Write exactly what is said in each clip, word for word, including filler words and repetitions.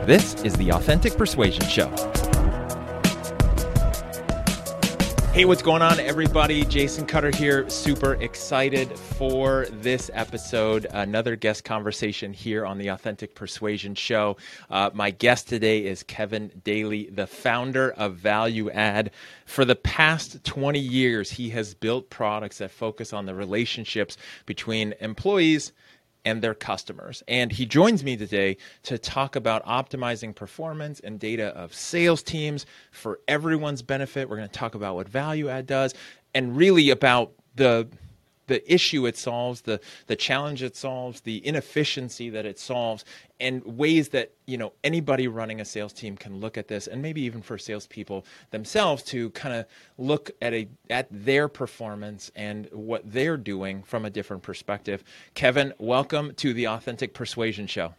This is the Authentic Persuasion Show. Hey, what's going on, everybody? Jason Cutter here. Super excited for this episode. Another guest conversation here on the Authentic Persuasion Show. Uh, my guest today is Kevin Daly, the founder of Value Add. For the past twenty years, he has built products that focus on the relationships between employees and their customers. And he joins me today to talk about optimizing performance and data of sales teams for everyone's benefit. We're going to talk about what Value Add does and really about the the issue it solves, the the challenge it solves, the inefficiency that it solves, and ways that, you know, anybody running a sales team can look at this, and maybe even for salespeople themselves to kind of look at a at their performance and what they're doing from a different perspective. Kevin, welcome to the Authentic Persuasion Show.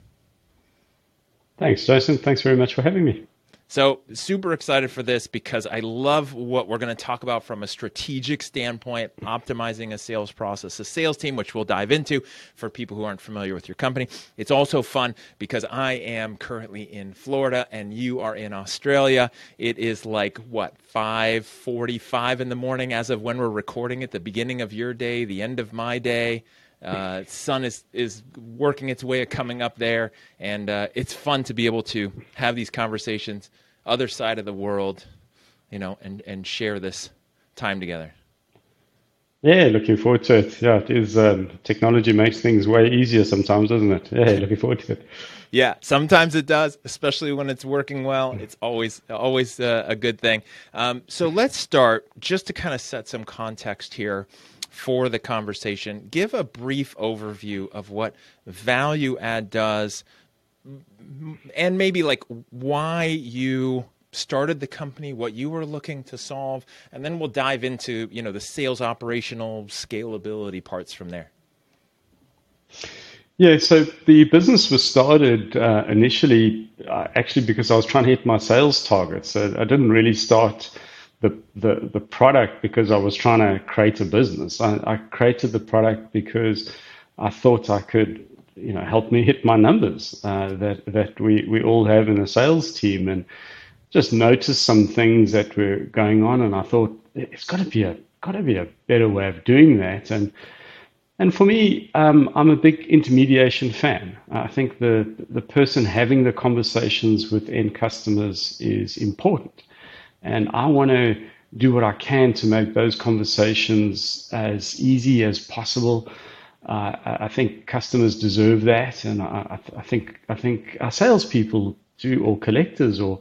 Thanks, Jason. Thanks very much for having me. So super excited for this because I love what we're going to talk about from a strategic standpoint, optimizing a sales process, a sales team, which we'll dive into for people who aren't familiar with your company. It's also fun because I am currently in Florida and you are in Australia. It is like, what, five forty-five in the morning as of when we're recording it, the beginning of your day, the end of my day. Uh, sun is, is working its way coming up there, and uh, it's fun to be able to have these conversations, other side of the world, you know, and, and share this time together. Yeah, looking forward to it. Yeah, it is. Um, technology makes things way easier sometimes, doesn't it? Yeah, looking forward to it. Yeah, sometimes it does, especially when it's working well. It's always always uh, a good thing. Um, so let's start, just to kind of set some context here for the conversation. Give a brief overview of what Value Add does, and maybe like why you started the company, what you were looking to solve, and then we'll dive into, you know, the sales operational scalability parts from there. Yeah, so the business was started uh, initially uh, actually because I was trying to hit my sales targets. So I didn't really start the the, the product because I was trying to create a business. I, I created the product because I thought I could, you know, help me hit my numbers uh, that that we, we all have in a sales team, and just noticed some things that were going on, and I thought it's got to be a got to be a better way of doing that. And And for me, um, I'm a big intermediation fan. I think the the person having the conversations with end customers is important. And I want to do what I can to make those conversations as easy as possible. Uh, I think customers deserve that. And I, I think I think our salespeople do, or collectors, or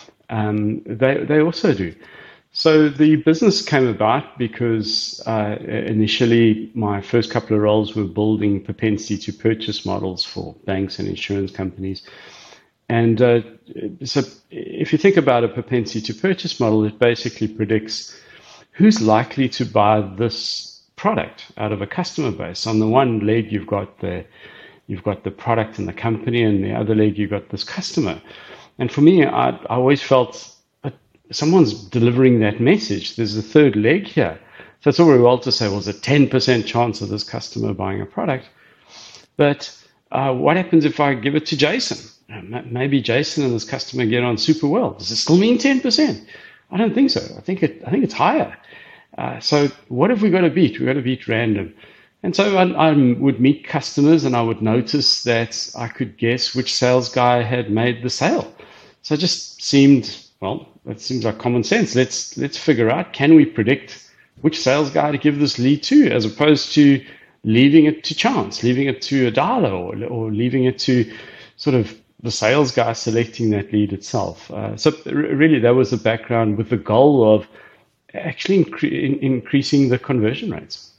um, they, they also do. So the business came about because uh, initially my first couple of roles were building propensity to purchase models for banks and insurance companies. And uh, so if you think about a propensity to purchase model, it basically predicts who's likely to buy this product out of a customer base. On the one leg, you've got the you've got the product and the company, and the other leg, you've got this customer. And for me, I, I always felt someone's delivering that message. There's a third leg here. So it's all very well to say, well, there's a ten percent chance of this customer buying a product. But uh, what happens if I give it to Jason? Maybe Jason and this customer get on super well. Does it still mean ten percent? I don't think so. I think it. I think it's higher. Uh, so what have we got to beat? We've got to beat random. And so I, I would meet customers, and I would notice that I could guess which sales guy had made the sale. So it just seemed, well, that seems like common sense. Let's let's figure out, can we predict which sales guy to give this lead to, as opposed to leaving it to chance, leaving it to a dialer, or, or leaving it to sort of the sales guy selecting that lead itself. Uh, so really that was the background, with the goal of actually incre- in, increasing the conversion rates.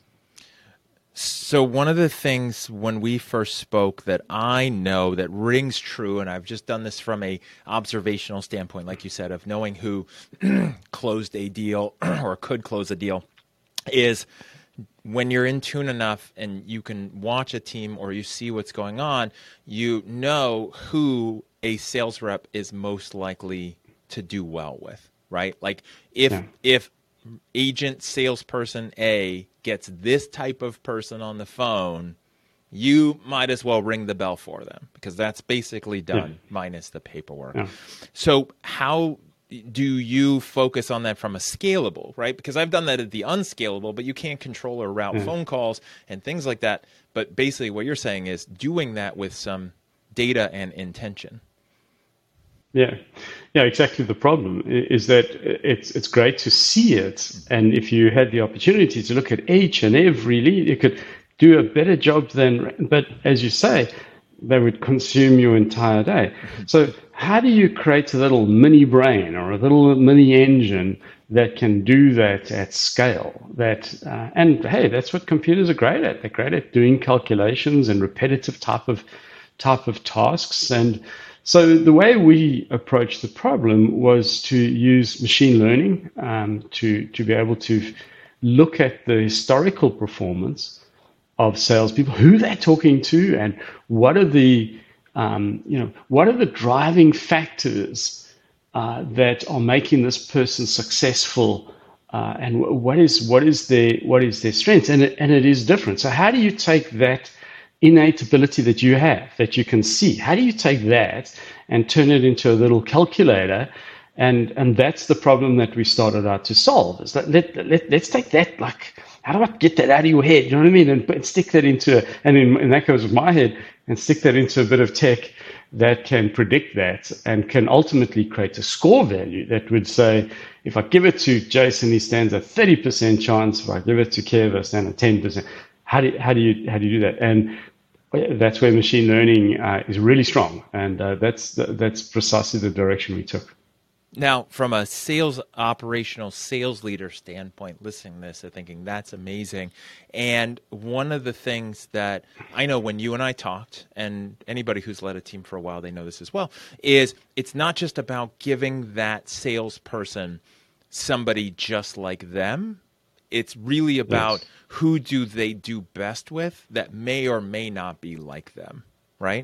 So one of the things when we first spoke that I know that rings true, and I've just done this from a observational standpoint, like you said, of knowing who closed a deal or could close a deal, is when you're in tune enough and you can watch a team or you see what's going on, you know who a sales rep is most likely to do well with, right? Like if yeah. if agent salesperson A gets this type of person on the phone, you might as well ring the bell for them because that's basically done, yeah. minus the paperwork. Yeah. So how do you focus on that from a scalable, right? Because I've done that at the unscalable, but you can't control or route yeah. phone calls and things like that. But basically what you're saying is doing that with some data and intention. Yeah, yeah, exactly. The problem is that it's it's great to see it, and if you had the opportunity to look at each and every lead, you could do a better job than. But as you say, they would consume your entire day. So how do you create a little mini brain or a little mini engine that can do that at scale? That uh, and hey, that's what computers are great at. They're great at doing calculations and repetitive type of type of tasks. And so the way we approached the problem was to use machine learning um, to, to be able to look at the historical performance of salespeople, who they're talking to, and what are the um, you know what are the driving factors uh, that are making this person successful, uh, and what is what is their what is their strength, and it, and it is different. So how do you take that innate ability that you have, that you can see, how do you take that and turn it into a little calculator? And and that's the problem that we started out to solve. Is that let, let, let's take that, like, how do I get that out of your head? You know what I mean? And, and stick that into, and in, in that goes with my head, and stick that into a bit of tech that can predict that and can ultimately create a score value that would say, if I give it to Jason, he stands a thirty percent chance. If I give it to Kev, I stand a ten percent. How do, how do you how do you do that? And that's where machine learning uh, is really strong, and uh, that's that's precisely the direction we took. Now, from a sales operational sales leader standpoint, listening to this and thinking that's amazing. And one of the things that I know when you and I talked, and anybody who's led a team for a while, they know this as well, is it's not just about giving that salesperson somebody just like them. It's really about yes. who do they do best with that may or may not be like them, right?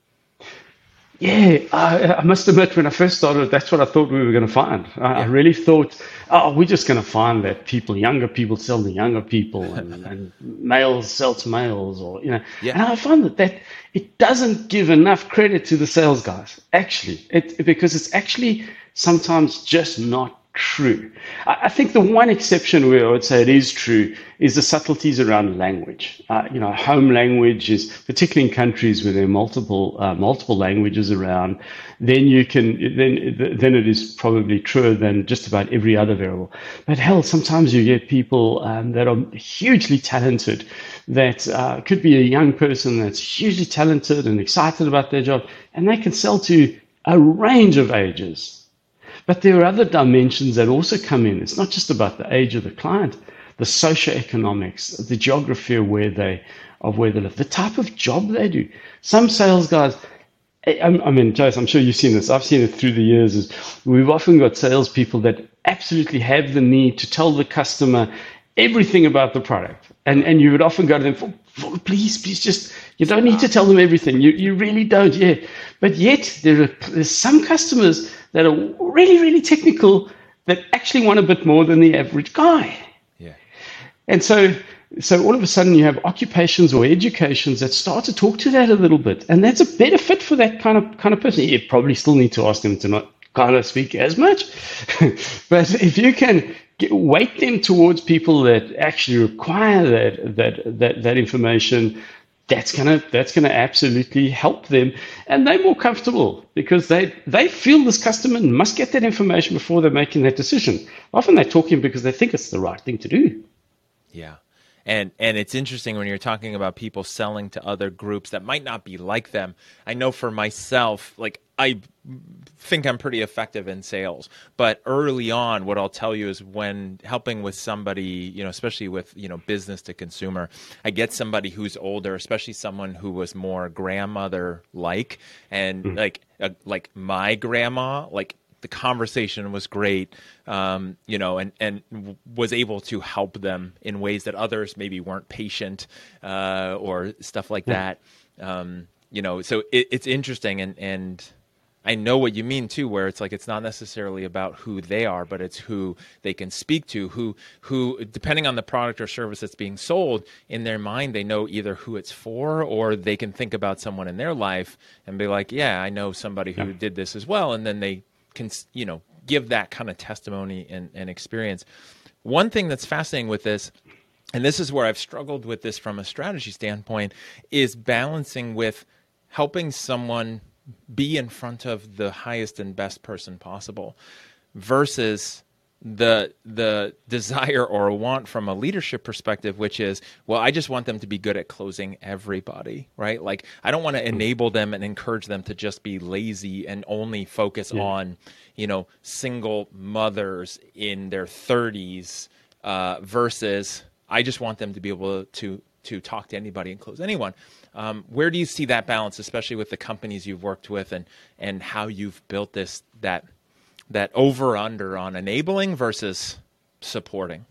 Yeah, I, I must admit, when I first started, that's what I thought we were going to find. I, yeah. I really thought, oh, we're just going to find that people, younger people sell to younger people, and, and males sell to males, or you know. Yeah. And I found that that it doesn't give enough credit to the sales guys. Actually, it because it's actually sometimes just not true. I think the one exception where I would say it is true is the subtleties around language. Uh, you know, home language is, particularly in countries where there are multiple uh, multiple languages around, then you can then then it is probably truer than just about every other variable. But hell, sometimes you get people um, that are hugely talented, that uh, could be a young person that's hugely talented and excited about their job, and they can sell to a range of ages. But there are other dimensions that also come in. It's not just about the age of the client, the socioeconomics, the geography of where they of where they live, the type of job they do. Some sales guys, I, I mean, Jason, I'm sure you've seen this. I've seen it through the years. Is we've often got salespeople that absolutely have the need to tell the customer everything about the product, and and you would often go to them for, for please, please, just you don't need to tell them everything. You you really don't, yeah. But yet there are there's some customers that are really, really technical that actually want a bit more than the average guy. Yeah. And so so all of a sudden you have occupations or educations that start to talk to that a little bit. And that's a better fit for that kind of kind of person. You probably still need to ask them to not kind of speak as much. But if you can get, weight them towards people that actually require that that that, that information, that's gonna that's gonna absolutely help them, and they're more comfortable because they they feel this customer must get that information before they're making that decision. Often they're talking because they think it's the right thing to do. Yeah. And and it's interesting when you're talking about people selling to other groups that might not be like them. I know for myself, like I think I'm pretty effective in sales, but early on, what I'll tell you is when helping with somebody, you know, especially with, you know, business to consumer, I get somebody who's older, especially someone who was more grandmother-like, and mm. like uh, like my grandma, like the conversation was great, um, you know, and, and was able to help them in ways that others maybe weren't patient uh, or stuff like yeah. that. Um, you know, so it, it's interesting. And, and I know what you mean too, where it's like it's not necessarily about who they are, but it's who they can speak to, who who depending on the product or service that's being sold, in their mind they know either who it's for, or they can think about someone in their life and be like, yeah, I know somebody who yeah. did this as well, and then they can, you know, give that kind of testimony and, and experience. One thing that's fascinating with this, and this is where I've struggled with this from a strategy standpoint, is balancing with helping someone be in front of the highest and best person possible versus the the desire or want from a leadership perspective, which is, well, I just want them to be good at closing everybody, right? Like, I don't want to enable them and encourage them to just be lazy and only focus yeah. on, you know, single mothers in their thirties uh, versus I just want them to be able to to talk to anybody and close anyone. Um, where do you see that balance, especially with the companies you've worked with, and and how you've built this that that over under on enabling versus supporting?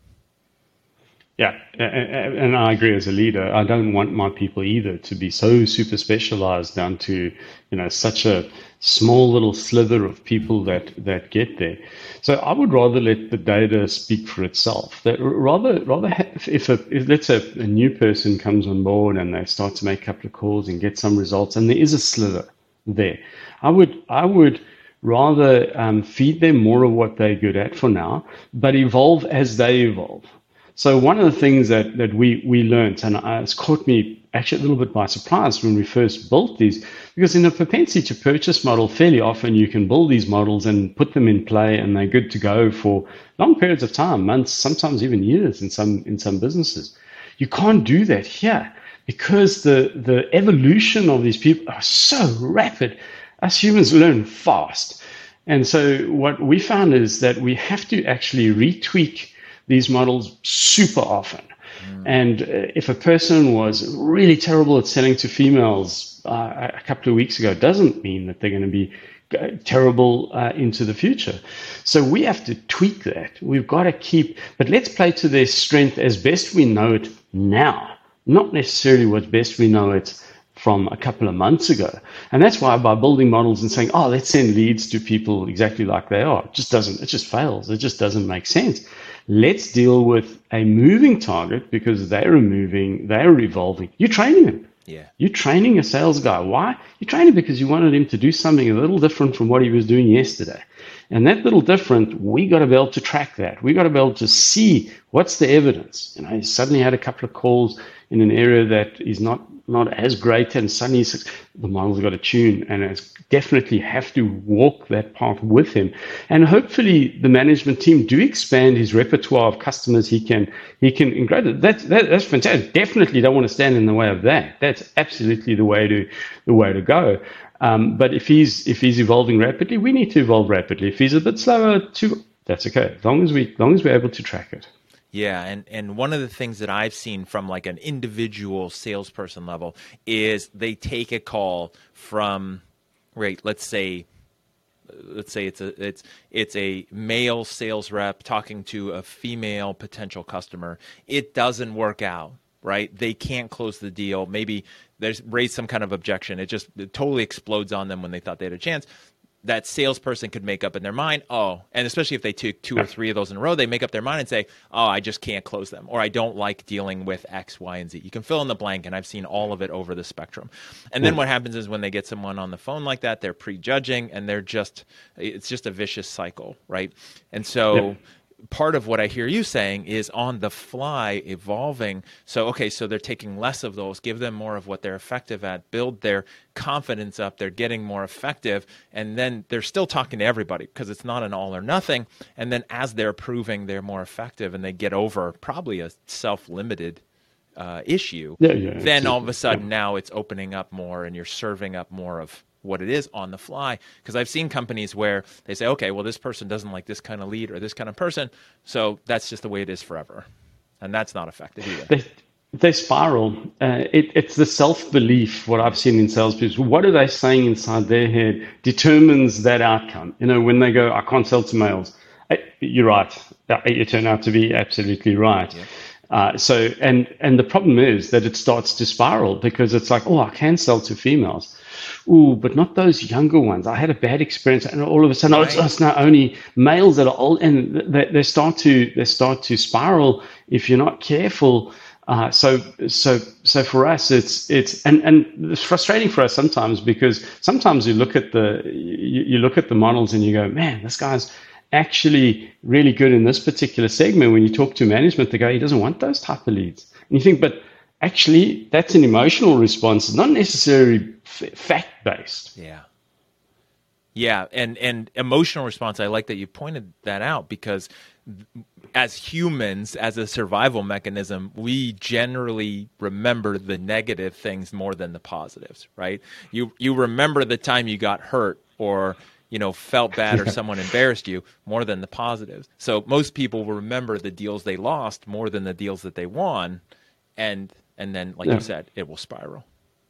Yeah, and I agree. As a leader, I don't want my people either to be so super specialized down to, you know, such a small little slither of people that that get there. So I would rather let the data speak for itself. That rather rather have, if a if let's say a new person comes on board and they start to make a couple of calls and get some results, and there is a slither there, I would I would rather um, feed them more of what they're good at for now, but evolve as they evolve. So one of the things that, that we, we learned, and it's caught me actually a little bit by surprise when we first built these, because in a propensity to purchase model, fairly often you can build these models and put them in play and they're good to go for long periods of time, months, sometimes even years in some in some businesses. You can't do that here because the, the evolution of these people are so rapid. Us humans learn fast. And so what we found is that we have to actually retweak these models super often. Mm. And uh, if a person was really terrible at selling to females uh, a couple of weeks ago, doesn't mean that they're going to be uh, terrible uh, into the future. So we have to tweak that. We've got to keep, but let's play to their strength as best we know it now, not necessarily what's best we know it from a couple of months ago. And that's why by building models and saying, oh, let's send leads to people exactly like they are, it just doesn't, it just fails. It just doesn't make sense. Let's deal with a moving target because they're moving, they're evolving. You're training them. Yeah. You're training a sales guy. Why? You're training because you wanted him to do something a little different from what he was doing yesterday. And that little different, we got to be able to track that. We got to be able to see what's the evidence. You know, he suddenly had a couple of calls in an area that is not not as great, and suddenly the model's got to tune, and it's definitely have to walk that path with him. And hopefully the management team do expand his repertoire of customers he can he can integrate. That's that, that's fantastic. Definitely don't want to stand in the way of that. That's absolutely the way to the way to go. Um, but if he's if he's evolving rapidly, we need to evolve rapidly. If he's a bit slower, too, that's okay. As long as we as long as we're able to track it. Yeah, and, and one of the things that I've seen from like an individual salesperson level is they take a call from, right, let's say, let's say it's a it's it's a male sales rep talking to a female potential customer. It doesn't work out, right? They can't close the deal. Maybe there's raised some kind of objection. It just it totally explodes on them when they thought they had a chance. That salesperson could make up in their mind, oh, and especially if they took two or three of those in a row, they make up their mind and say, oh, I just can't close them, or I don't like dealing with X, Y, and Z. You can fill in the blank, and I've seen all of it over the spectrum. And then what happens is when they get someone on the phone like that, they're prejudging, and they're just, it's just a vicious cycle, right? And so yep. part of what I hear you saying is on the fly evolving. So, okay, so they're taking less of those, give them more of what they're effective at, build their confidence up, they're getting more effective, and then they're still talking to everybody because it's not an all or nothing. And then as they're proving they're more effective and they get over probably a self-limited uh, issue, yeah, yeah, then all of a sudden yeah. now it's opening up more and you're serving up more of what it is on the fly. Because I've seen companies where they say, okay, well, this person doesn't like this kind of lead or this kind of person, so that's just the way it is forever. And that's not effective either. They, they spiral. Uh, it, it's the self-belief, what I've seen in salespeople. What are they saying inside their head determines that outcome. You know, when they go, I can't sell to males. You're right. You turn out to be absolutely right. Yeah. Uh, so, and, and the problem is that it starts to spiral because it's like, oh, I can sell to females. ooh, but not those younger ones. I had a bad experience, and all of a sudden, oh, it's, Right. it's now only males that are old, and they, they start to they start to spiral if you're not careful. Uh, so so so for us, it's it's and and it's frustrating for us sometimes, because sometimes you look at the you, you look at the models and you go, man, this guy's actually really good in this particular segment. When you talk to management, they go, he doesn't want those type of leads, and you think, but actually, that's an emotional response. It's not necessarily f- fact-based. Yeah. Yeah, and and emotional response, I like that you pointed that out, because as humans, as a survival mechanism, we generally remember the negative things more than the positives, right? You you remember the time you got hurt, or you know, felt bad, or someone embarrassed you, more than the positives. So most people will remember the deals they lost more than the deals that they won, and and then, like Yeah. you said, it will spiral.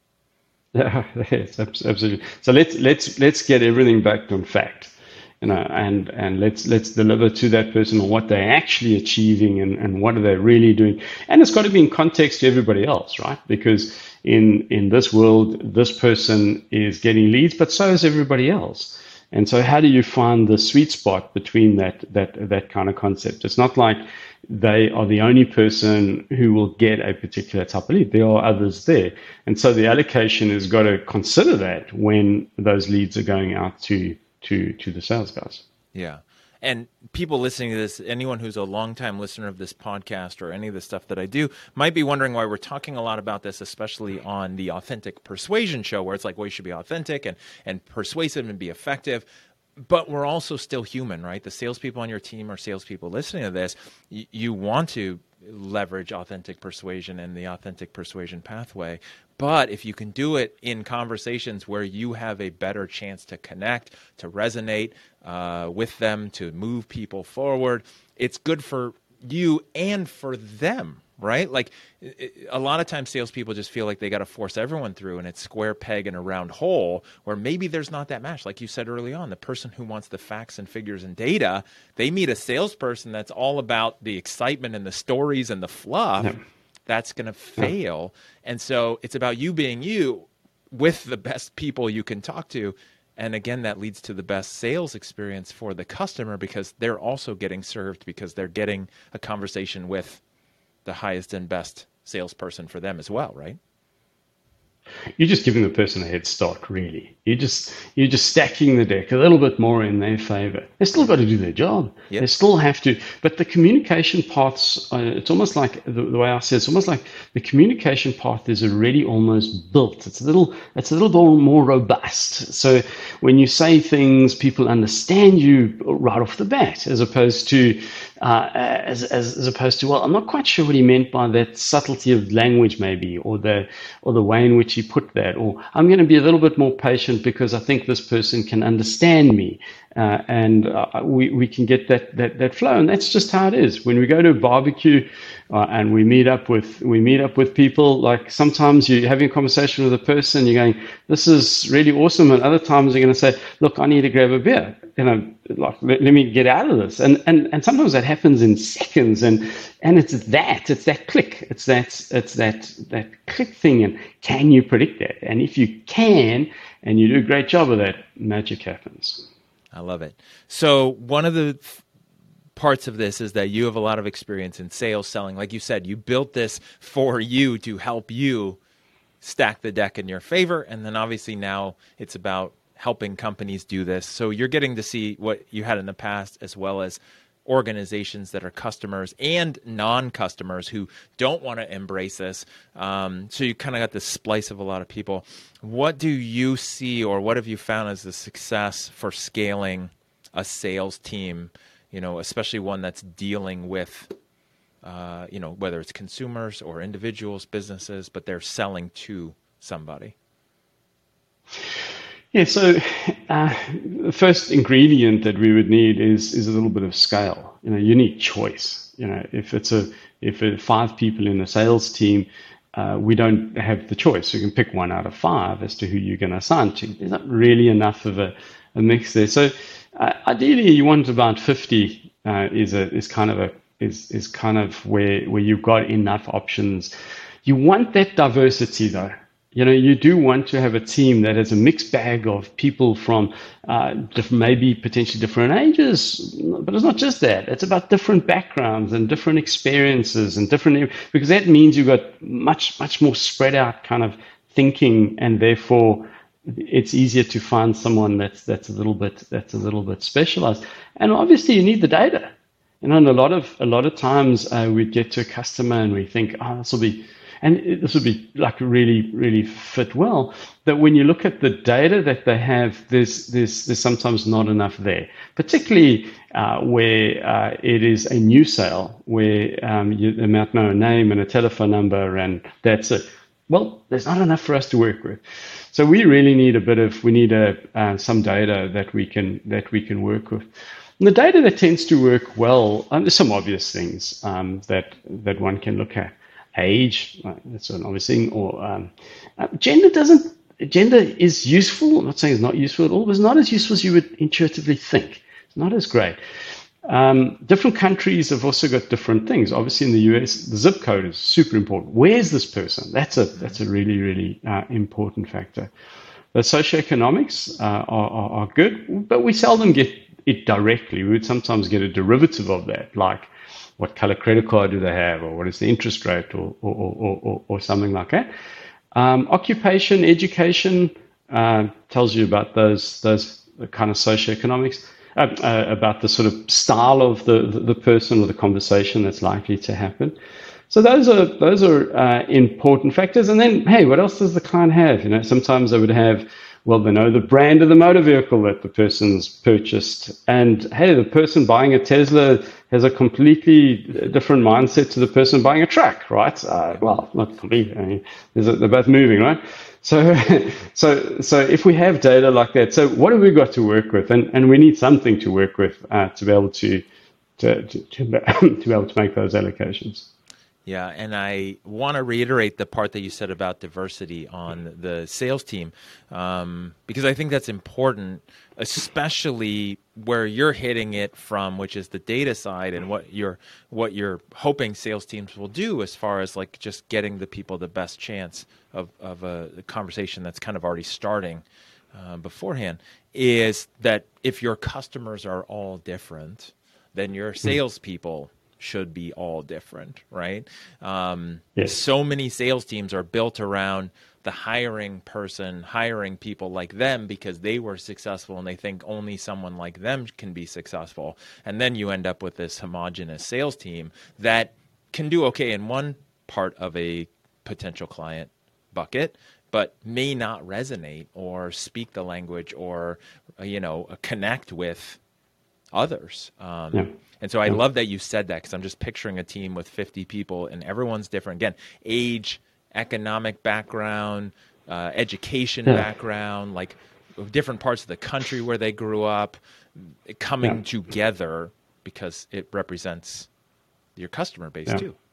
Yeah, yes, abs- absolutely. So let's let's let's get everything back on fact, you know, and and let's let's deliver to that person on what they're actually achieving, and and what are they really doing, and it's got to be in context to everybody else, right? Because in in this world, this person is getting leads, but so is everybody else. And so, how do you find the sweet spot between that that that kind of concept? It's not like they are the only person who will get a particular type of lead. There are others there, and so the allocation has got to consider that when those leads are going out to to to the sales guys. Yeah. And people listening to this, anyone who's a longtime listener of this podcast or any of the stuff that I do, might be wondering why we're talking a lot about this, especially on the Authentic Persuasion show, where it's like, well, you should be authentic and, and persuasive and be effective. But we're also still human, right? The salespeople on your team or salespeople listening to this, you, you want to leverage authentic persuasion and the authentic persuasion pathway. But if you can do it in conversations where you have a better chance to connect, to resonate uh, with them, to move people forward, it's good for you and for them, right? Like it, a lot of times salespeople just feel like they got to force everyone through, and it's square peg in a round hole, where maybe there's not that match. Like you said early on, the person who wants the facts and figures and data, they meet a salesperson that's all about the excitement and the stories and the fluff. Yeah. That's going to fail. And so it's about you being you with the best people you can talk to. And again, that leads to the best sales experience for the customer, because they're also getting served, because they're getting a conversation with the highest and best salesperson for them as well, right? You're just giving the person a head start, really. You just you're just stacking the deck a little bit more in their favor. They still got to do their job. Yep. They still have to. But the communication paths, uh, it's almost like the, the way I say it, it's almost like the communication path is already almost built. It's a little it's a little bit more robust. So when you say things, people understand you right off the bat, as opposed to uh, as, as as opposed to, well, I'm not quite sure what he meant by that subtlety of language, maybe, or the or the way in which he put that, or I'm going to be a little bit more patient because I think this person can understand me, uh, and uh, we we can get that that that flow, and that's just how it is. When we go to a barbecue uh, and we meet up with we meet up with people, like sometimes you're having a conversation with a person, you're going, "This is really awesome," and other times you're going to say, "Look, I need to grab a beer." You know, like let, let me get out of this, and and and sometimes that happens in seconds, and and it's that it's that click, it's that it's that that click thing, and can you predict that? And if you can, and you do a great job of that, magic happens. I love it. So one of the th- parts of this is that you have a lot of experience in sales, selling. Like you said, you built this for you to help you stack the deck in your favor, and then obviously now it's about helping companies do this. So you're getting to see what you had in the past, as well as organizations that are customers and non-customers who don't want to embrace this. Um, so you kind of got this splice of a lot of people. What do you see, or what have you found as the success for scaling a sales team, you know, especially one that's dealing with, uh, you know, whether it's consumers or individuals, businesses, but they're selling to somebody? Yeah, so uh, the first ingredient that we would need is is a little bit of scale. You know, you need choice. You know, if it's a if it's five people in a sales team, uh, we don't have the choice. You can pick one out of five as to who you're going to assign to. There's not really enough of a, a mix there. So uh, ideally, you want about fifty. Uh, is a is kind of a is is kind of where where you've got enough options. You want that diversity though. You know, you do want to have a team that has a mixed bag of people from uh, different, maybe potentially different ages, but it's not just that. It's about different backgrounds and different experiences and different, because that means you've got much, much more spread out kind of thinking, and therefore it's easier to find someone that's that's a little bit that's a little bit specialized. And obviously, you need the data. You know, and a lot of a lot of times uh, we get to a customer and we think, oh, this will be. And this would be like really, really fit well. That when you look at the data that they have, there's there's, there's sometimes not enough there. Particularly uh, where uh, it is a new sale, where um, you they might know a name and a telephone number, and that's it. Well, there's not enough for us to work with. So we really need a bit of we need a uh, some data that we can that we can work with. And the data that tends to work well, um, there's some obvious things um, that that one can look at. Age, that's an obvious thing, or um, uh, gender doesn't, gender is useful. I'm not saying it's not useful at all, but it's not as useful as you would intuitively think. It's not as great. Um, different countries have also got different things. Obviously in the U S, the zip code is super important. Where's this person? That's a, that's a really, really uh, important factor. The socioeconomics uh, are, are, are good, but we seldom get it directly. We would sometimes get a derivative of that, like what color credit card do they have, or what is the interest rate, or or, or, or, or something like that. Um, occupation, education uh, tells you about those those kind of socioeconomics, uh, uh, about the sort of style of the, the, the person or the conversation that's likely to happen. So those are those are uh, important factors. And then, hey, what else does the client have? You know, sometimes they would have, well, they know the brand of the motor vehicle that the person's purchased. And hey, the person buying a Tesla has a completely different mindset to the person buying a truck, right? Uh, well, not completely. I mean, they're both moving, right? So, so, so if we have data like that, so what have we got to work with? And, and we need something to work with uh, to be able to, to, to, to, to be able to make those allocations. Yeah, and I want to reiterate the part that you said about diversity on the sales team, um, because I think that's important, especially where you're hitting it from, which is the data side, and what you're what you're hoping sales teams will do as far as like just getting the people the best chance of of a, a conversation that's kind of already starting uh, beforehand, is that if your customers are all different, then your salespeople should be all different, right? Um, yes. So many sales teams are built around the hiring person, hiring people like them because they were successful and they think only someone like them can be successful. And then you end up with this homogenous sales team that can do okay in one part of a potential client bucket, but may not resonate or speak the language or, you know, connect with others. Um, yeah. And so I love that you said that, because I'm just picturing a team with fifty people and everyone's different. Again, age, economic background, uh, education yeah. background, like different parts of the country where they grew up, coming yeah. together because it represents your customer base yeah. too.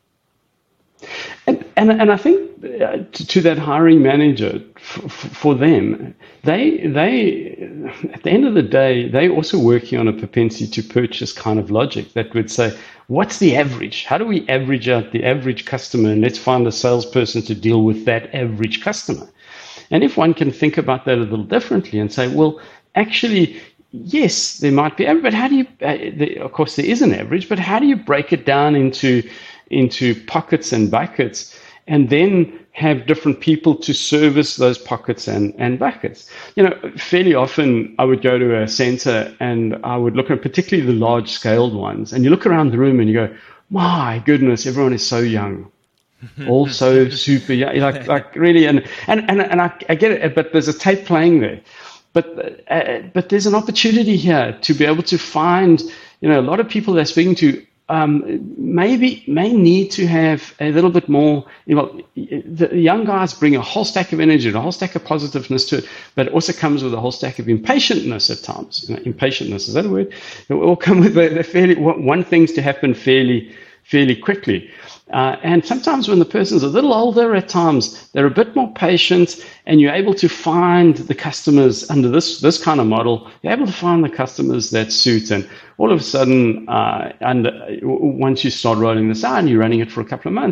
And, and and I think uh, to, to that hiring manager, f- f- for them, they they at the end of the day, they're also working on a propensity to purchase kind of logic that would say, what's the average? How do we average out the average customer, and let's find a salesperson to deal with that average customer? And if one can think about that a little differently and say, well, actually, yes, there might be, but how do you? Uh, the, of course, there is an average, but how do you break it down into into pockets and buckets, and then have different people to service those pockets and, and buckets? You know, fairly often I would go to a center and I would look at particularly the large scaled ones, and you look around the room and you go, my goodness, everyone is so young. All so super young, like, like really, and, and, and, and I, I get it, but there's a tape playing there. But, uh, but there's an opportunity here to be able to find, you know, a lot of people they're speaking to Um, maybe may need to have a little bit more, you know, the young guys bring a whole stack of energy, a whole stack of positiveness to it, but it also comes with a whole stack of impatientness at times. You know, impatientness, is that a word? It will come with a, a fairly, one things to happen fairly, fairly quickly. Uh, and sometimes when the person's a little older, at times they're a bit more patient, and you're able to find the customers under this this kind of model. You're able to find the customers that suit, and all of a sudden, uh, and once you start rolling this out and you're running it for a couple of months,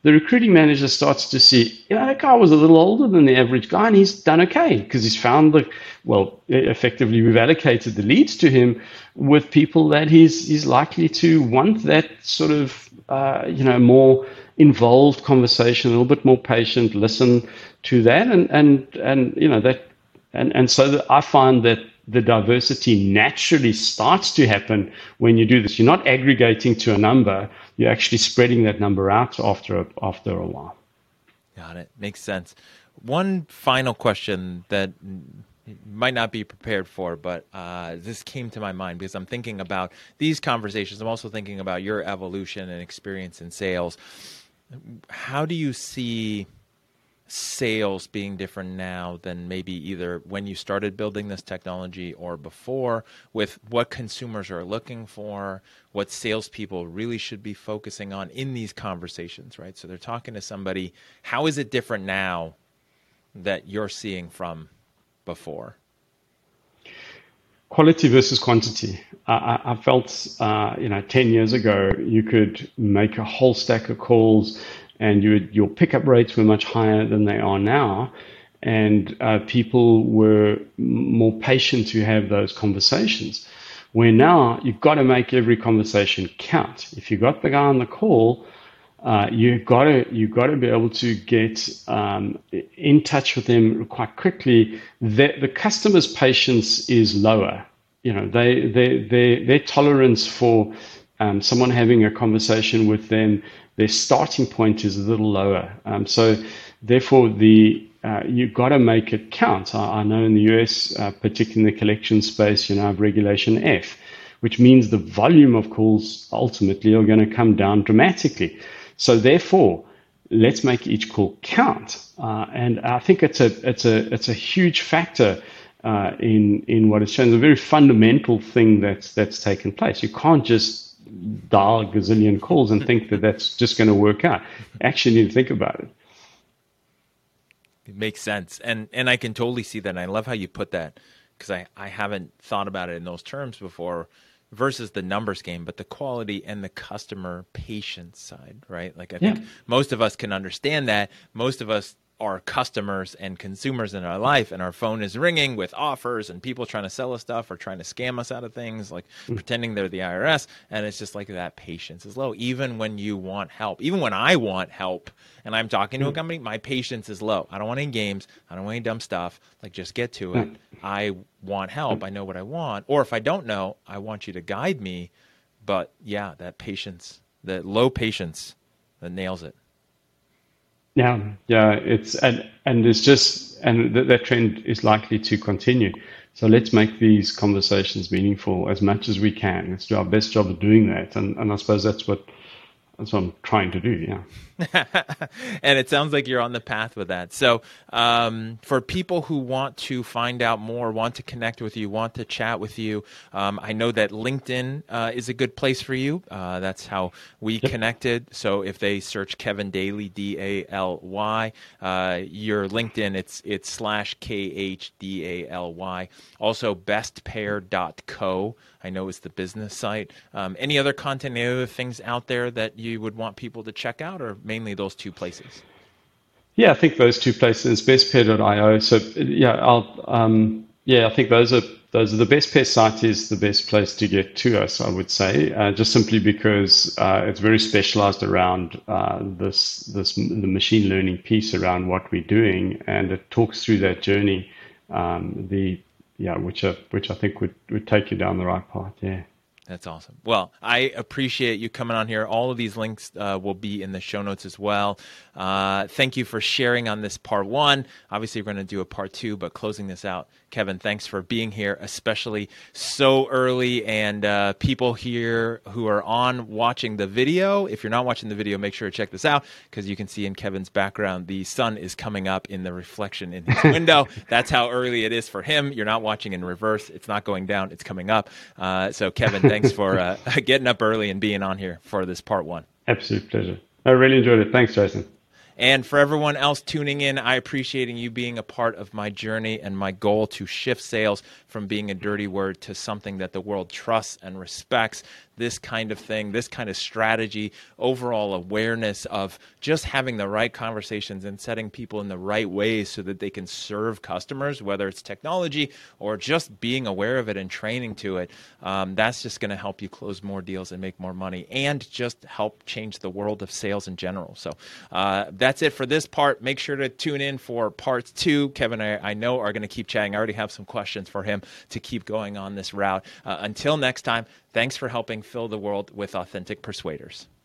the recruiting manager starts to see, you know, that guy was a little older than the average guy, and he's done okay because he's found the, well, effectively we've allocated the leads to him with people that he's he's likely to want that sort of, uh, you know, more involved conversation, a little bit more patient, listen to that, and and and you know that, and and so that I find that the diversity naturally starts to happen when you do this. You're not aggregating to a number; you're actually spreading that number out after a, after a while. Got it. Makes sense. One final question that might not be prepared for, but uh, this came to my mind because I'm thinking about these conversations. I'm also thinking about your evolution and experience in sales. How do you see sales being different now than maybe either when you started building this technology or before, with what consumers are looking for, what salespeople really should be focusing on in these conversations, right? So they're talking to somebody. How is it different now that you're seeing from before? Quality versus quantity. I, I felt, uh, you know, ten years ago, you could make a whole stack of calls and you would, your pickup rates were much higher than they are now. And uh, people were more patient to have those conversations. Where now you've got to make every conversation count. If you got the guy on the call, uh, you've got to you've got to be able to get um, in touch with them quite quickly. The, the customer's patience is lower. You know, they they they their tolerance for um, someone having a conversation with them, their starting point is a little lower. Um, so therefore, the uh, you've got to make it count. I, I know in the U S, uh, particularly in the collection space, you know, have Regulation F, which means the volume of calls ultimately are going to come down dramatically. So therefore, let's make each call count. Uh, and I think it's a it's a it's a huge factor uh, in in what it's shown. It's a very fundamental thing that's that's taken place. You can't just dial a gazillion calls and think that that's just going to work out. You actually need to think about it. It makes sense. And and I can totally see that. And I love how you put that, because I, I haven't thought about it in those terms before, versus the numbers game, but the quality and the customer patience side, right? Like I think yeah. most of us can understand that. Most of us are customers and consumers in our life, and our phone is ringing with offers and people trying to sell us stuff or trying to scam us out of things, like mm. pretending they're the I R S. And it's just like that patience is low. Even when you want help, even when I want help and I'm talking to mm. a company, my patience is low. I don't want any games. I don't want any dumb stuff. Like, just get to it. Mm. I want help. I know what I want. Or if I don't know, I want you to guide me. But yeah, that patience, that low patience, that nails it. Yeah, yeah, it's and and it's just and th- that trend is likely to continue. So let's make these conversations meaningful as much as we can. Let's do our best job of doing that, and and I suppose that's what that's what I'm trying to do. Yeah. And it sounds like you're on the path with that. So um, for people who want to find out more, want to connect with you, want to chat with you, um, I know that LinkedIn uh, is a good place for you. Uh, that's how we yep. connected. So if they search Kevin Daly, D A L Y, uh, your LinkedIn, it's it's slash K H D A L Y. Also best pair dot co, I know is the business site. Um, any other content, any other things out there that you would want people to check out, or mainly those two places? Yeah, I think those two places, best pair dot io. So yeah, I'll um, yeah, I think those are those are the Best Pair site is the best place to get to us, I would say, uh, just simply because uh, it's very specialized around uh, this this the machine learning piece around what we're doing, and it talks through that journey. Um, the yeah, which I, which I think would, would take you down the right path. Yeah. That's awesome. Well, I appreciate you coming on here. All of these links uh, will be in the show notes as well. Uh, thank you for sharing on this part one. Obviously, we're going to do a part two, but closing this out, Kevin, thanks for being here, especially so early. And uh, people here who are on watching the video, if you're not watching the video, make sure to check this out, because you can see in Kevin's background, the sun is coming up in the reflection in his window. That's how early it is for him. You're not watching in reverse. It's not going down. It's coming up. Uh, so, Kevin, thanks for uh, getting up early and being on here for this part one. Absolute pleasure. I really enjoyed it. Thanks, Jason. And for everyone else tuning in, I appreciate you being a part of my journey and my goal to shift sales from being a dirty word to something that the world trusts and respects. This kind of thing, this kind of strategy, overall awareness of just having the right conversations and setting people in the right ways so that they can serve customers, whether it's technology or just being aware of it and training to it. Um, that's just going to help you close more deals and make more money and just help change the world of sales in general. So uh, that's it for this part. Make sure to tune in for part two. Kevin and I, I know are going to keep chatting. I already have some questions for him to keep going on this route. Uh, until next time, thanks for helping fill the world with authentic persuaders.